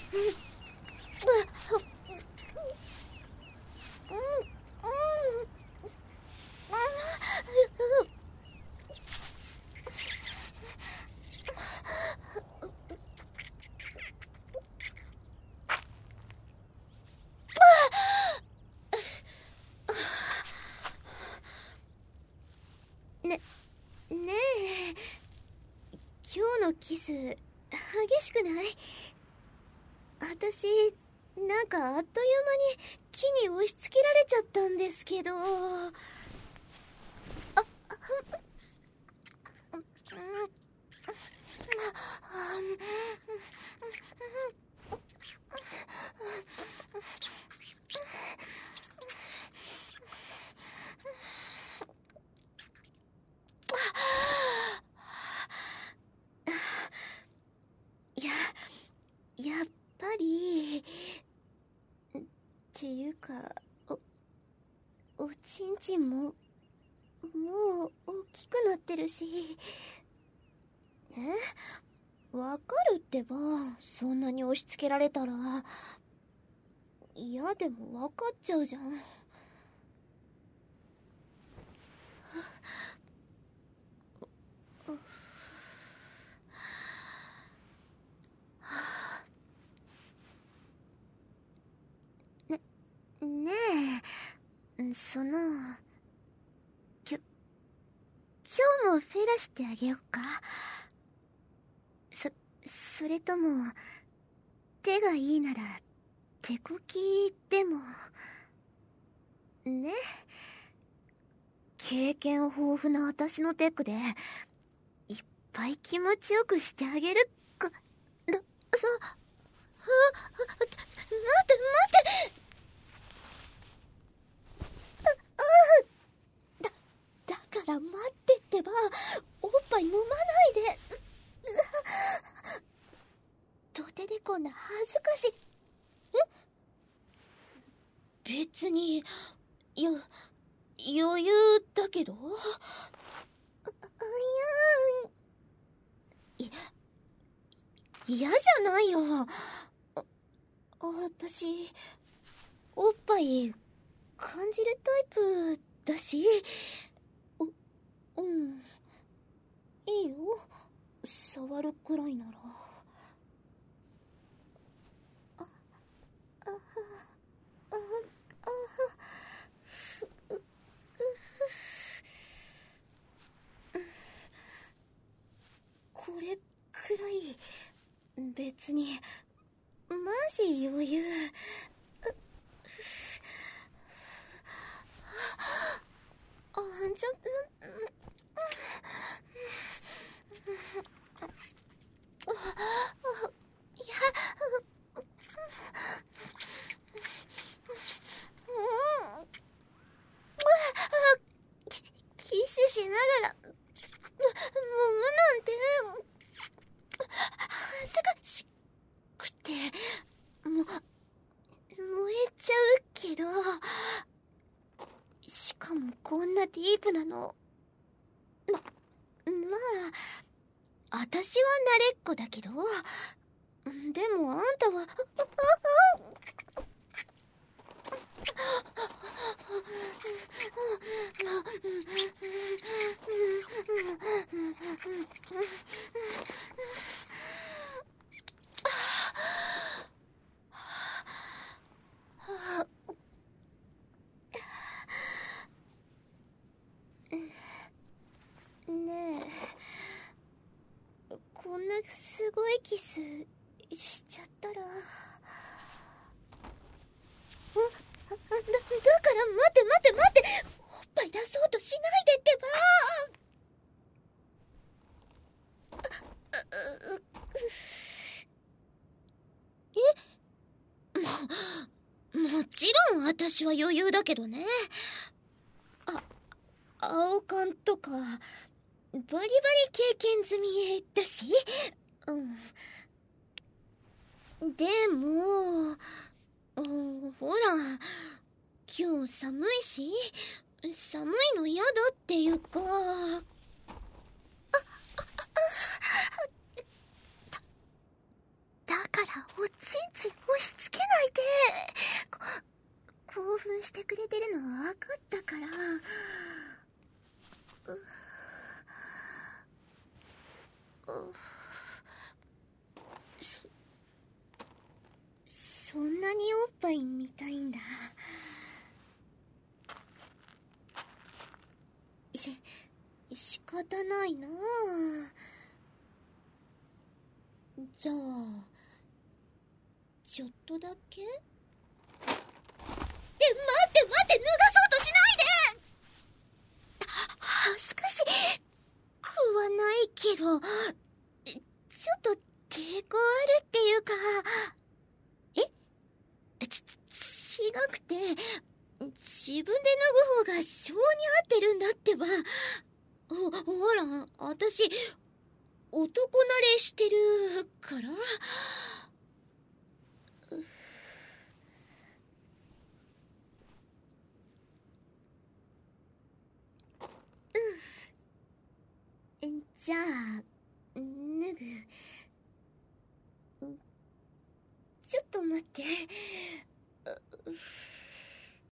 ねえ、今日のキス激しくない？私なんかあっという間に木に押し付けられちゃったんですけど。やっぱりっていうか、おちんちんももう大きくなってるし。わかるってば、そんなに押し付けられたら。嫌でもわかっちゃうじゃん。ねえ、今日もフェラしてあげよっか。それとも手がいいなら手こきでもね。経験豊富な私のテクでいっぱい気持ちよくしてあげるか。待ってだから待ってってば、おっぱい飲まないで。土手でこんな恥ずかしい。別に余裕だけど。嫌じゃないよ。私おっぱい感じるタイプだし。いいよ、触るくらいなら。これくらい別にマジ余裕。ちょっとキスしながら揉むなんて恥ずかしくて燃えちゃうけど、しかもこんなディープなの。まあ私は慣れっこだけど、でもあんたはねえ、こんなすごいキスしちゃったら。だから待って、おっぱい出そうとしないでってば。もちろん私は余裕だけどね。青缶とかバリバリ経験済みだし。でもほら、今日寒いし、寒いの嫌だっていうか。だからおちち押し付けないで。興奮してくれてるのは分かったから。そんなにおっぱい見たいんだ。仕方ないなあ。じゃあちょっとだけ。待って脱がそうとしないで。恥ずかしくはないけど、ちょっと抵抗あるっていうか。違くて、自分で脱ぐ方が性に合ってるんだってば。ほら、私男慣れしてるから。じゃあ脱ぐ。ちょっと待って。